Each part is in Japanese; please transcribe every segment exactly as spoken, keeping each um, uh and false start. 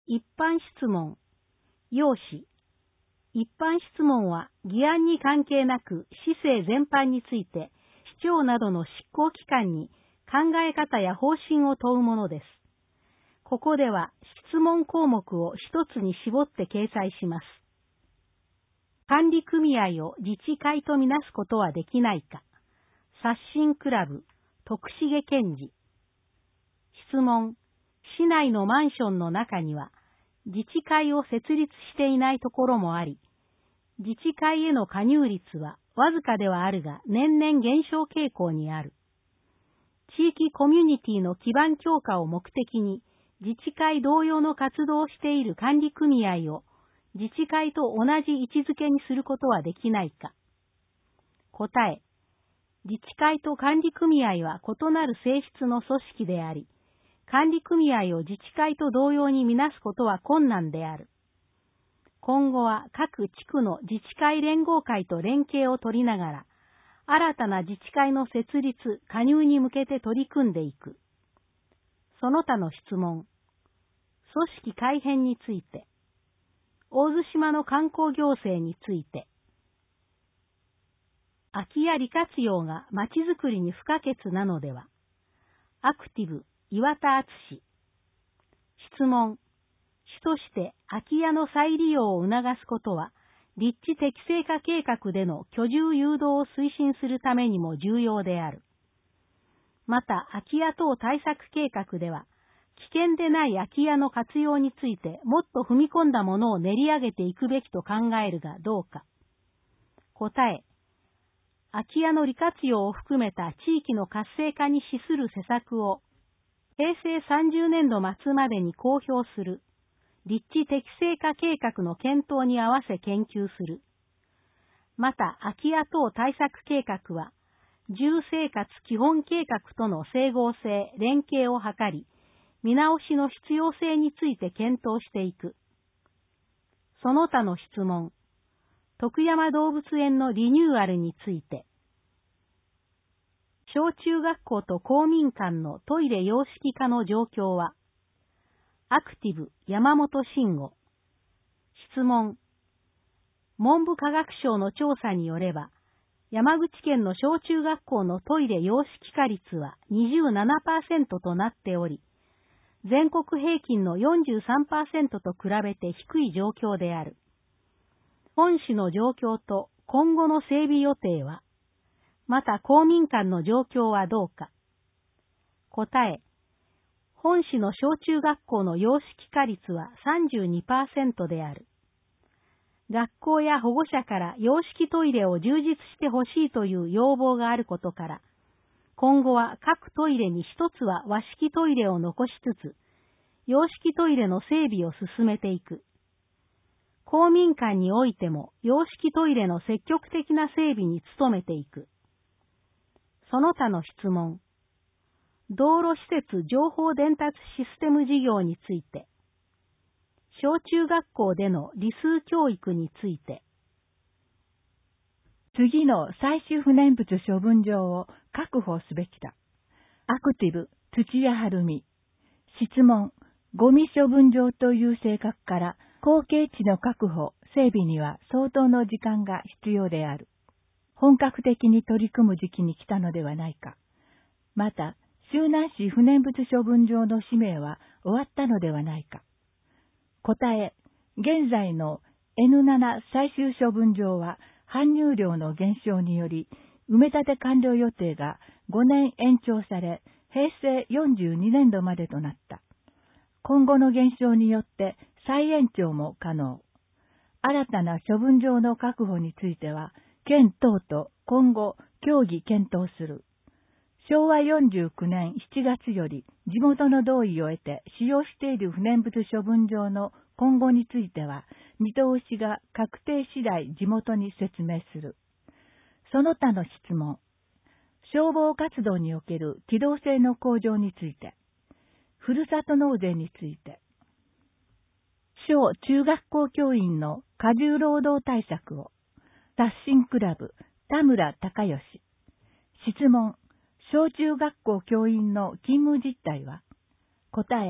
一般質問、要旨。一般質問は議案に関係なく市政全般について市長などの執行機関に考え方や方針を問うものです。ここでは質問項目を一つに絞って掲載します。管理組合を自治会とみなすことはできないか。刷新クラブ、徳重健二。質問、市内のマンションの中には自治会を設立していないところもあり、自治会への加入率はわずかではあるが年々減少傾向にある。地域コミュニティの基盤強化を目的に自治会同様の活動をしている管理組合を自治会と同じ位置づけにすることはできないか。答え、自治会と管理組合は異なる性質の組織であり、管理組合を自治会と同様にみなすことは困難である。今後は各地区の自治会連合会と連携を取りながら、新たな自治会の設立、加入に向けて取り組んでいく。その他の質問。組織改編について。大津島の観光行政について。空き家利活用がまちづくりに不可欠なのでは。アクティブ、岩田敦。質問。主として空き家の再利用を促すことは、立地適正化計画での居住誘導を推進するためにも重要である。また、空き家等対策計画では、危険でない空き家の活用についてもっと踏み込んだものを練り上げていくべきと考えるがどうか。答え。空き家の利活用を含めた地域の活性化に資する施策を、へいせいさんじゅうねんど末までに公表する。立地適正化計画の検討に合わせ研究する。また、空き家等対策計画は、住生活基本計画との整合性、連携を図り、見直しの必要性について検討していく。その他の質問。徳山動物園のリニューアルについて。小中学校と公民館のトイレ洋式化の状況は。アクティブ、山本慎吾。質問。文部科学省の調査によれば、山口県の小中学校のトイレ洋式化率は にじゅうななパーセント となっており、全国平均の よんじゅうさんパーセント と比べて低い状況である。本市の状況と今後の整備予定は、また公民館の状況はどうか。答え。本市の小中学校の洋式化率は さんじゅうにパーセント である。学校や保護者から洋式トイレを充実してほしいという要望があることから、今後は各トイレに一つは和式トイレを残しつつ、洋式トイレの整備を進めていく。公民館においても洋式トイレの積極的な整備に努めていく。その他の質問。道路施設情報伝達システム事業について。小中学校での理数教育について。 次の最終不燃物処分場を確保すべきだ。アクティブ、土屋晴美。質問。ゴミ処分場という性格から後継地の確保、整備には相当の時間が必要である。本格的に取り組む時期に来たのではないか。また、周南市不燃物処分場の使命は終わったのではないか。答え、現在の エヌなな 最終処分場は搬入量の減少により、埋め立て完了予定がごねん延長され、へいせいよんじゅうにねんどまでとなった。今後の減少によって再延長も可能。新たな処分場の確保については、県等と今後協議検討する。しょうわよんじゅうきゅうねんしちがつより地元の同意を得て使用している不燃物処分場の今後については、見通しが確定次第地元に説明する。その他の質問。消防活動における機動性の向上について。ふるさと納税について。小中学校教員の過重労働対策を。刷新クラブ、田村隆義。質問。小中学校教員の勤務実態は。答え。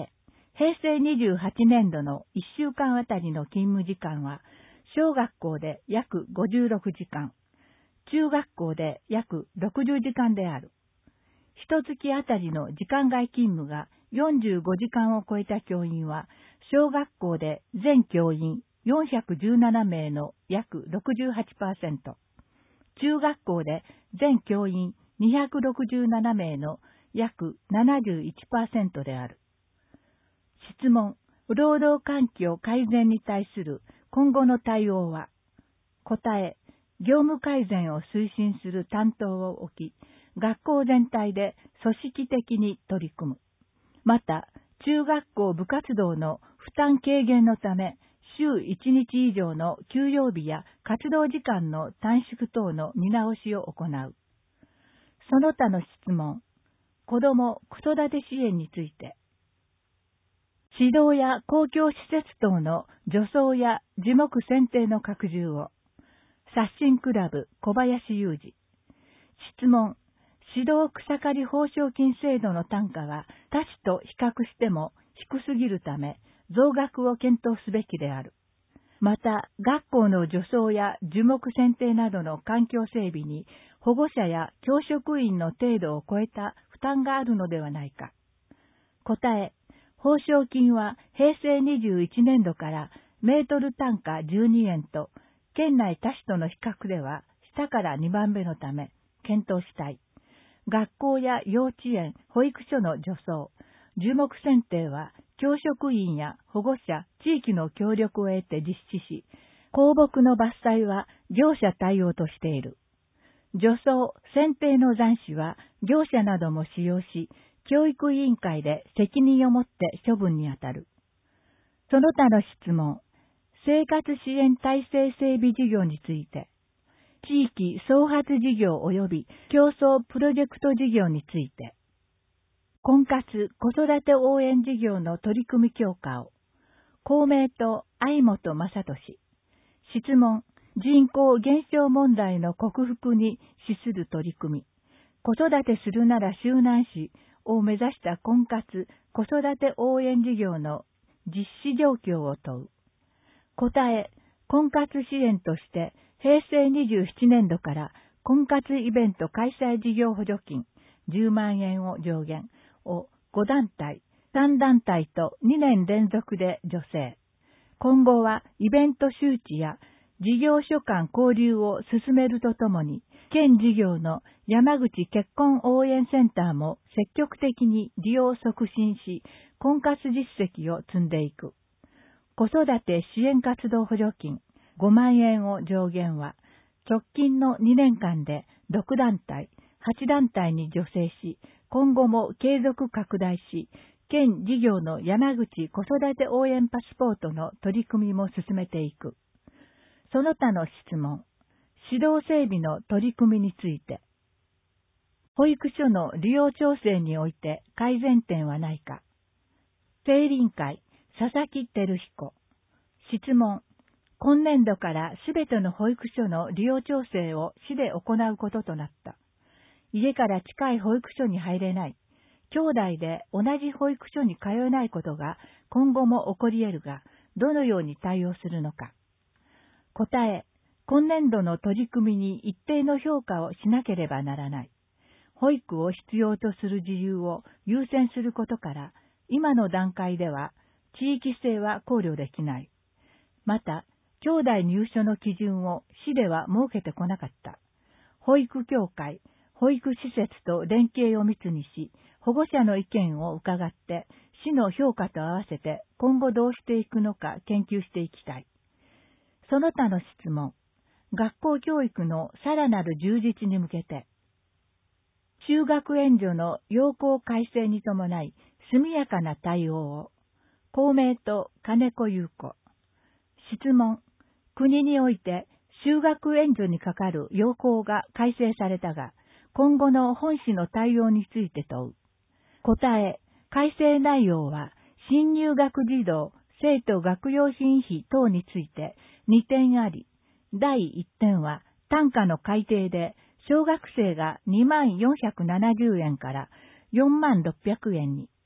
へいせいにじゅうはちねんどのいっしゅうかんあたりの勤務時間は、小学校で約ごじゅうろくじかん、中学校で約ろくじゅうじかんである。一月あたりの時間外勤務がよんじゅうごじかんを超えた教員は、小学校で全教員よんひゃくじゅうななめいの約 ろくじゅうはちパーセント、中学校で全教員にひゃくろくじゅうななめいの約 ななじゅういちパーセント である。質問、労働環境改善に対する今後の対応は、答え、業務改善を推進する担当を置き、学校全体で組織的に取り組む。また、中学校部活動の負担軽減のため、週いちにち以上の休養日や活動時間の短縮等の見直しを行う。その他の質問、子ども・子育て支援について、指導や公共施設等の助走や樹木選定の拡充を。刷新クラブ小林裕二。質問、指導草刈り報奨金制度の単価は他市と比較しても低すぎるため増額を検討すべきである。また、学校の助走や樹木選定などの環境整備に保護者や教職員の程度を超えた負担があるのではないか。答え、報奨金はへいせいにじゅういちねんどからメートル単価じゅうにえんと、県内他市との比較では下からにばんめのため検討したい。学校や幼稚園、保育所の助走、樹木選定は教職員や保護者、地域の協力を得て実施し、公木の伐採は業者対応としている。助走、選定の残滓は業者なども使用し、教育委員会で責任を持って処分にあたる。その他の質問、生活支援体制整備事業について、地域創発事業及び競争プロジェクト事業について、婚活子育て応援事業の取り組み強化を、公明党相本正俊。質問、人口減少問題の克服に資する取り組み、子育てするなら周南市を目指した婚活子育て応援事業の実施状況を問う。答え、婚活支援としてへいせいにじゅうななねんどから婚活イベント開催事業補助金じゅうまんえんを上限をごだんたい、さんだんたいとにねん連続で助成。今後はイベント周知や事業所間交流を進めるとともに、県事業の山口結婚応援センターも積極的に利用を促進し、婚活実績を積んでいく。子育て支援活動補助金ごまんえんを上限は、直近のにねんかんでろくだんたい、はちだんたいに助成し、今後も継続拡大し、県事業の山口子育て応援パスポートの取り組みも進めていく。その他の質問、指導整備の取り組みについて、保育所の利用調整において改善点はないか。青林会、佐々木照彦。質問、今年度からすべての保育所の利用調整を市で行うこととなった。家から近い保育所に入れない、兄弟で同じ保育所に通えないことが今後も起こり得るが、どのように対応するのか。答え、今年度の取り組みに一定の評価をしなければならない。保育を必要とする自由を優先することから、今の段階では地域性は考慮できない。また、兄弟入所の基準を市では設けてこなかった。保育協会、保育施設と連携を密にし、保護者の意見を伺って、市の評価と合わせて今後どうしていくのか研究していきたい。その他の質問、学校教育のさらなる充実に向けて、就学援助の要項改正に伴い速やかな対応を、公明党金子優子。質問、国において就学援助にかかる要項が改正されたが、今後の本市の対応について問う。答え、改正内容は、新入学児童、生徒学用品費等についてにてんあり、だいいってんは単価の改定で小学生がにまんよんひゃくななじゅうえんからよんまんろっぴゃくえんに、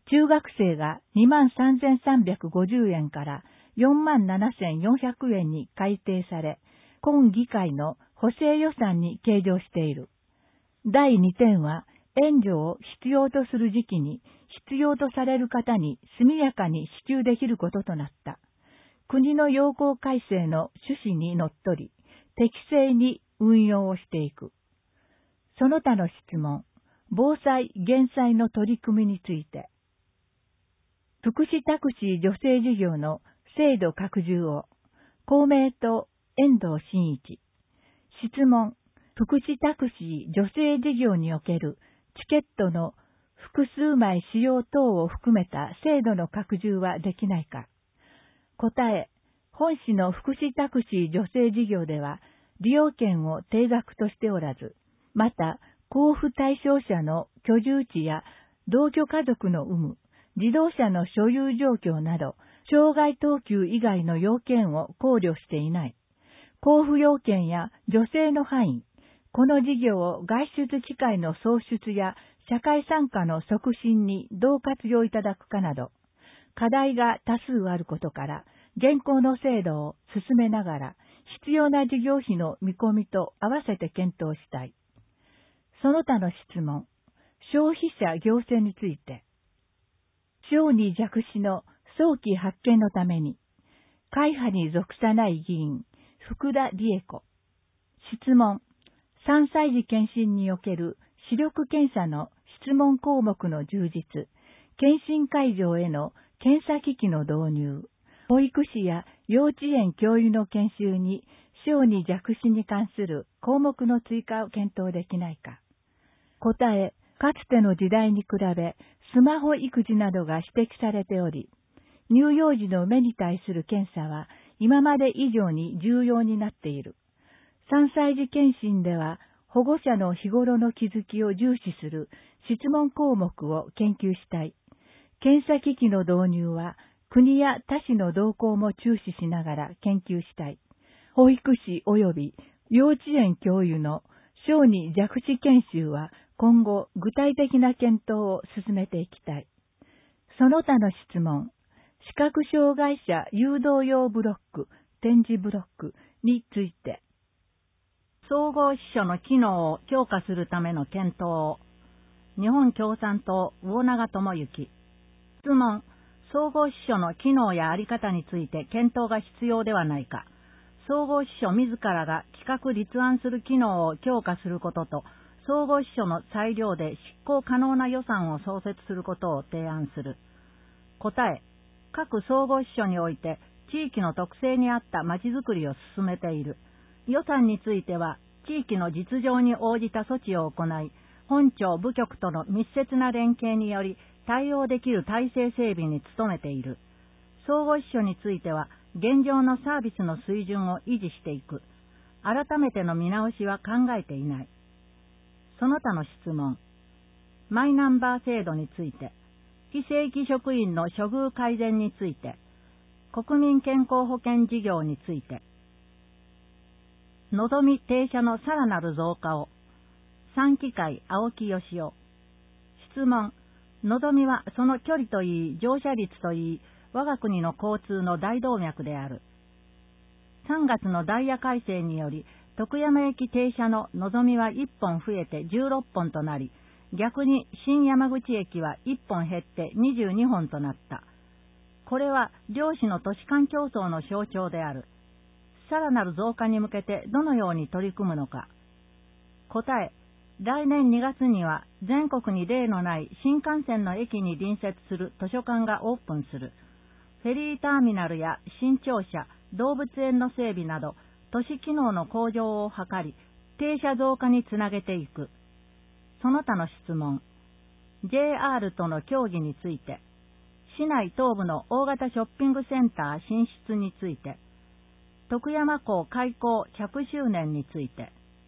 中学生がにまんさんぜんさんびゃくごじゅうえんからよんまんななせんよんひゃくえんに改定され、今議会の補正予算に計上している。だいにてんは、援助を必要とする時期に必要とされる方に速やかに支給できることとなった。国の要項改正の趣旨にのっとり、適正に運用をしていく。その他の質問、防災・減災の取り組みについて。福祉タクシー助成事業の制度拡充を、公明党、遠藤真一。質問、福祉タクシー助成事業におけるチケットの複数枚使用等を含めた制度の拡充はできないか。答え、本市の福祉タクシー助成事業では利用券を定額としておらず、また交付対象者の居住地や同居家族の有無、自動車の所有状況など、障害等級以外の要件を考慮していない。交付要件や助成の範囲、この事業を外出機会の創出や社会参加の促進にどう活用いただくかなど、課題が多数あることから、現行の制度を進めながら、必要な事業費の見込みと合わせて検討したい。その他の質問、消費者行政について。小児弱視の早期発見のために、会派に属さない議員、福田理恵子。質問、さんさい児検診における視力検査の質問項目の充実、検診会場への検査機器の導入、保育士や幼稚園教諭の研修に小児弱視に関する項目の追加を検討できないか。答え、かつての時代に比べスマホ育児などが指摘されており、乳幼児の目に対する検査は今まで以上に重要になっている。さんさい児検診では保護者の日頃の気づきを重視する質問項目を研究したい。検査機器の導入は国や他市の動向も注視しながら研究したい。保育士及び幼稚園教諭の小児弱視研修は今後具体的な検討を進めていきたい。その他の質問、視覚障害者誘導用ブロック、点字ブロックについて。 総合支所の機能を強化するための検討を。日本共産党魚永智之。質問、総合支所の機能や在り方について検討が必要ではないか。総合支所自らが企画立案する機能を強化することと、総合支所の裁量で執行可能な予算を創設することを提案する。答え、各総合支所において地域の特性に合ったまちづくりを進めている。予算については地域の実情に応じた措置を行い、本庁部局との密接な連携により対応できる体制整備に努めている。総合支所については現状のサービスの水準を維持していく。改めての見直しは考えていない。その他の質問。マイナンバー制度について、非正規職員の処遇改善について、国民健康保険事業について、のぞみ停車のさらなる増加を、三機会青木義雄。質問、のぞみはその距離といい、乗車率といい、我が国の交通の大動脈である。さんがつのダイヤ改正により、徳山駅停車ののぞみはいっぽん増えてじゅうろっぽんとなり、逆に新山口駅はいっぽん減ってにじゅうにほんとなった。これは両市の都市間競争の象徴である。さらなる増加に向けてどのように取り組むのか。答え、来年にがつには全国に例のない新幹線の駅に隣接する図書館がオープンする。フェリーターミナルや新庁舎、動物園の整備など、都市機能の向上を図り、停車増加につなげていく。その他の質問。ジェイアール との協議について、市内東部の大型ショッピングセンター進出について、徳山港開港ひゃくしゅうねんについて、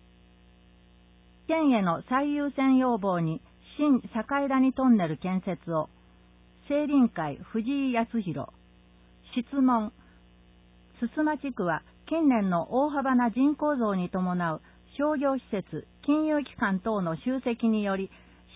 県への最優先要望に新境谷トンネル建設を、青林会藤井康弘。質問。須須地区は近年の大幅な人口増に伴う商業施設、金融機関等の集積により、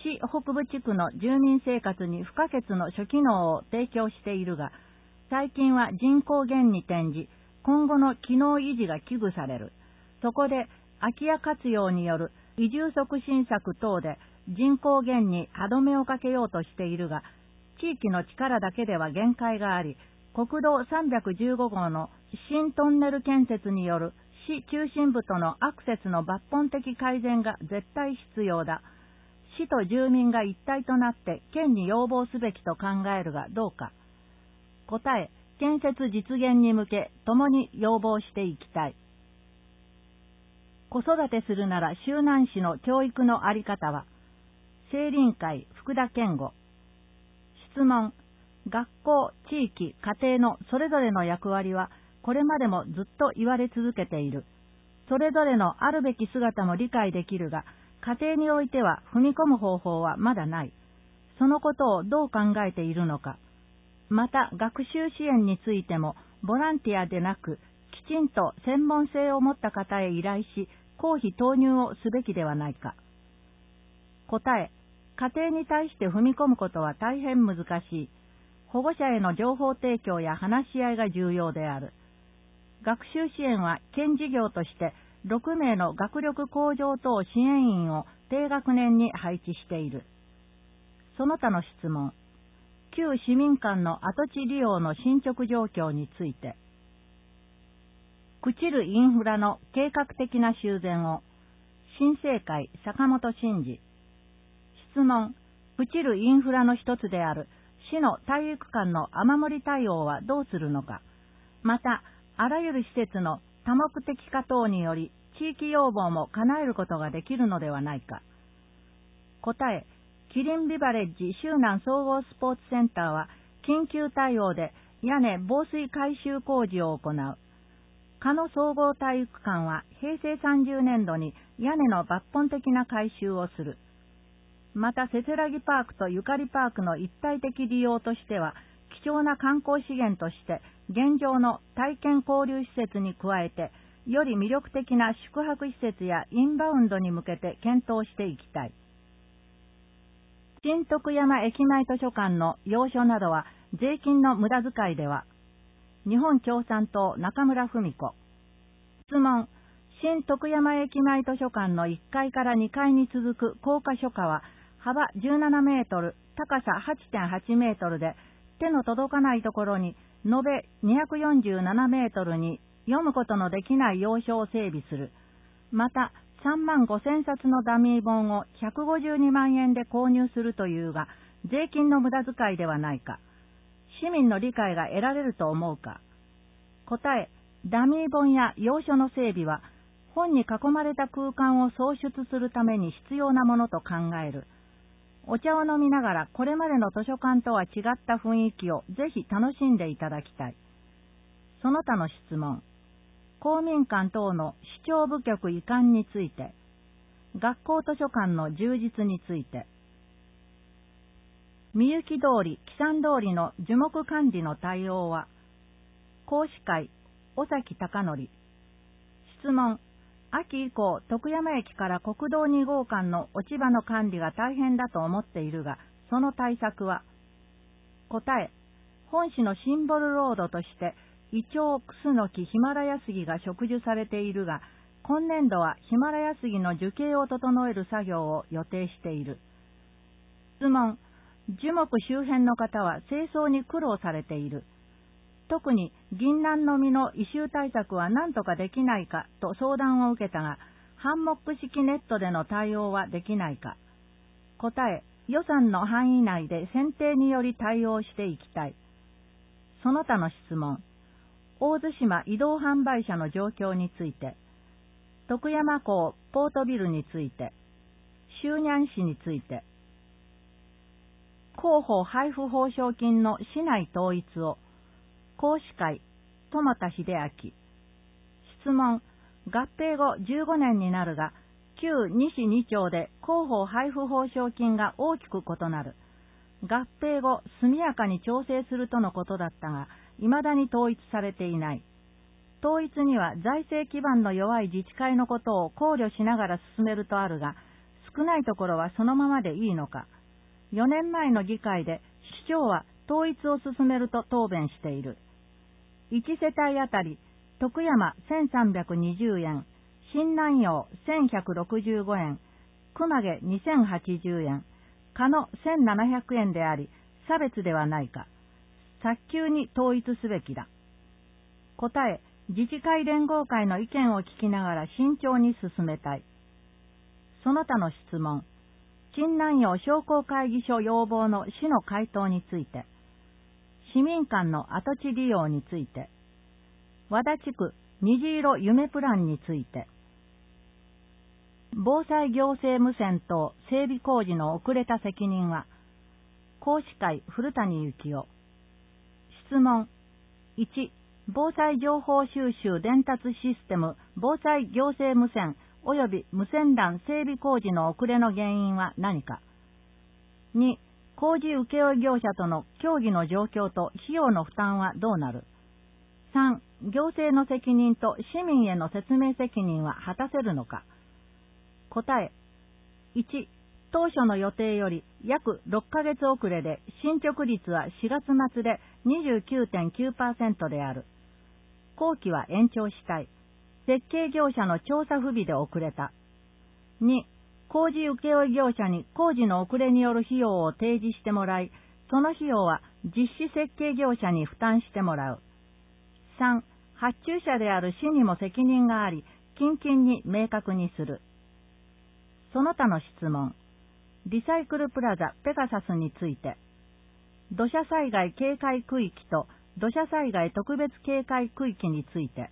市北部地区の住民生活に不可欠の諸機能を提供しているが、最近は人口減に転じ、今後の機能維持が危惧される。そこで空き家活用による移住促進策等で人口減に歯止めをかけようとしているが、地域の力だけでは限界があり、国道さんびゃくじゅうごごうの新トンネル建設による市中心部とのアクセスの抜本的改善が絶対必要だ。市と住民が一体となって県に要望すべきと考えるがどうか。答え、建設実現に向け共に要望していきたい。子育てするなら周南市の教育のあり方は。青林会福田健吾。質問。学校、地域、家庭のそれぞれの役割はこれまでもずっと言われ続けている。それぞれのあるべき姿も理解できるが、家庭においては踏み込む方法はまだない。そのことをどう考えているのか。また、学習支援についても、ボランティアでなく、きちんと専門性を持った方へ依頼し、公費投入をすべきではないか。答え、家庭に対して踏み込むことは大変難しい。保護者への情報提供や話し合いが重要である。学習支援は県事業としてろくめいの学力向上等支援員を低学年に配置している。その他の質問。旧市民間の跡地利用の進捗状況について。朽ちるインフラの計画的な修繕を。新生会坂本真二。質問。朽ちるインフラの一つである市の体育館の雨漏り対応はどうするのか。また、あらゆる施設の多目的化等により地域要望も叶えることができるのではないか。答え。キリンビバレッジ周南総合スポーツセンターは緊急対応で屋根防水改修工事を行う。加野総合体育館はへいせいさんじゅうねんどに屋根の抜本的な改修をする。また、せせらぎパークとゆかりパークの一体的利用としては、貴重な観光資源として、現状の体験交流施設に加えて、より魅力的な宿泊施設やインバウンドに向けて検討していきたい。新徳山駅前図書館の要所などは税金の無駄遣いでは。日本共産党中村文子。質問。新徳山駅前図書館のいっかいからにかいに続く高架書架は幅じゅうななメートル、高さ はちてんはちメートルで、手の届かないところに延べにひゃくよんじゅうななメートルに読むことのできない要所を整備する。また、さんまんごせんさつのダミー本をひゃくごじゅうにまんえんで購入するというが、税金の無駄遣いではないか。市民の理解が得られると思うか。答え、ダミー本や要所の整備は、本に囲まれた空間を創出するために必要なものと考える。お茶を飲みながらこれまでの図書館とは違った雰囲気をぜひ楽しんでいただきたい。その他の質問。公民館等の市長部局移管について、学校図書館の充実について、みゆき通り、木山通りの樹木管理の対応は、講師会、尾崎貴則。質問。秋以降、徳山駅から国道にごうかんの落ち葉の管理が大変だと思っているが、その対策は。答え。本市のシンボルロードとして、イチョウ、クスノキ、ヒマラヤ杉が植樹されているが、今年度はヒマラヤ杉の樹形を整える作業を予定している。質問。樹木周辺の方は清掃に苦労されている。特に銀杏の実の異臭対策は何とかできないかと相談を受けたが、ハンモック式ネットでの対応はできないか。答え。予算の範囲内で選定により対応していきたい。その他の質問。大津島移動販売車の状況について、徳山港ポートビルについて、周南市について、広報配布報奨金の市内統一を、講師会、友田秀明。質問。合併後じゅうごねんになるが、旧に市に町で広報配布報奨金が大きく異なる。合併後、速やかに調整するとのことだったが、未だに統一されていない。統一には財政基盤の弱い自治会のことを考慮しながら進めるとあるが、 少ないところはそのままでいいのか。よねんまえの議会で市長は統一を進めると答弁している。いち世帯あたり徳山せんさんびゃくにじゅうえん、新南陽せんひゃくろくじゅうごえん、熊毛にせんはちじゅうえん、鹿野せんななひゃくえんであり、差別ではないか。早急に統一すべきだ。答え、自治会連合会の意見を聞きながら慎重に進めたい。その他の質問。新南陽商工会議所要望の市の回答について。市民間の跡地利用について。和田地区虹色夢プランについて。防災行政無線等整備工事の遅れた責任は。講師会古谷幸男。質問。いち、防災情報収集伝達システム防災行政無線及び無線 ラン 整備工事の遅れの原因は何か。に、工事請負業者との協議の状況と費用の負担はどうなる。さん、行政の責任と市民への説明責任は果たせるのか。答え。いち、当初の予定より約ろっかげつ遅れで進捗率はしがつ末で にじゅうきゅうてんきゅうパーセント である。工期は延長したい。設計業者の調査不備で遅れた。に、工事請負業者に工事の遅れによる費用を提示してもらい、その費用は実施設計業者に負担してもらう。さん、発注者である市にも責任があり、近々に明確にする。その他の質問。リサイクルプラザペガサスについて。土砂災害警戒区域と土砂災害特別警戒区域について。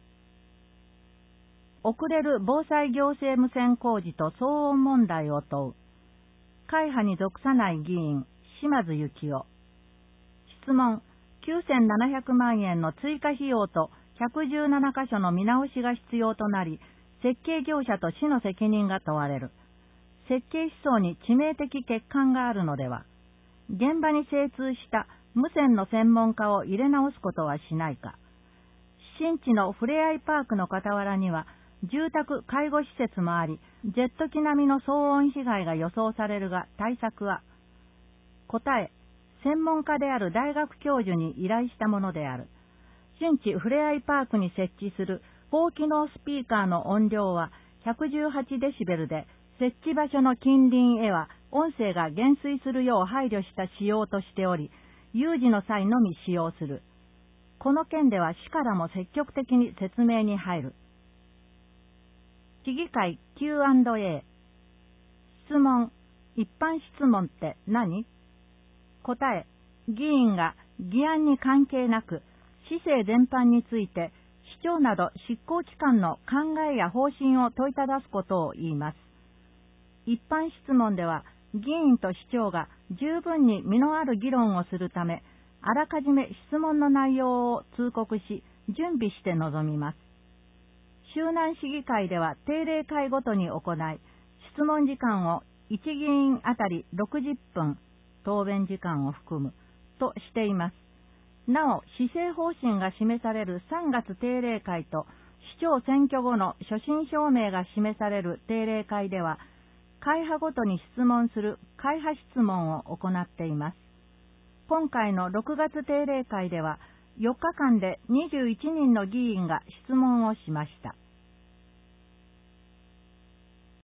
遅れる防災行政無線工事と騒音問題を問う。会派に属さない議員、島津幸男。質問。きゅうせんななひゃくまんえんの追加費用とひゃくじゅうななかしょの見直しが必要となり、設計業者と市の責任が問われる。設計思想に致命的欠陥があるのでは。現場に精通した無線の専門家を入れ直すことはしないか。新地のふれあいパークの傍らには、住宅・介護施設もあり、ジェット機並みの騒音被害が予想されるが、対策は。答え、専門家である大学教授に依頼したものである。新地ふれあいパークに設置する高機能スピーカーの音量はひゃくじゅうはちデシベルで、設置場所の近隣へは音声が減衰するよう配慮した仕様としており、有事の際のみ使用する。この件では市からも積極的に説明に入る。市議会 キューアンドエー。質問。一般質問って何？答え。議員が議案に関係なく、市政全般について、市長など執行機関の考えや方針を問いただすことを言います。一般質問では、議員と市長が十分に実のある議論をするため、あらかじめ質問の内容を通告し、準備して臨みます。周南市議会では定例会ごとに行い、質問時間をいち議員あたりろくじゅっぷん、答弁時間を含む、としています。なお、施政方針が示されるさんがつ定例会と、市長選挙後の所信表明が示される定例会では、会派ごとに質問する会派質問を行っています。今回のろくがつ定例会では、よっかかんでにじゅういちにんの議員が質問をしました。